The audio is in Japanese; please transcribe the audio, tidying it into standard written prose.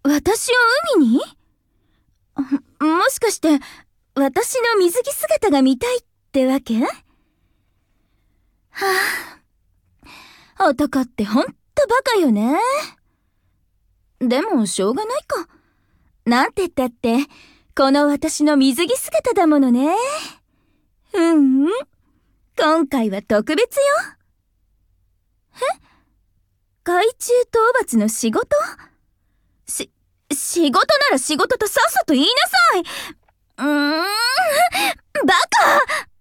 私を海に？もしかして、私の水着姿が見たいってわけ？はあ、男ってほんとバカよね。でもしょうがないか。なんて言ったって、この私の水着姿だものね。今回は特別よ。海中討伐の仕事？仕事なら仕事とさっさと言いなさい。バカ！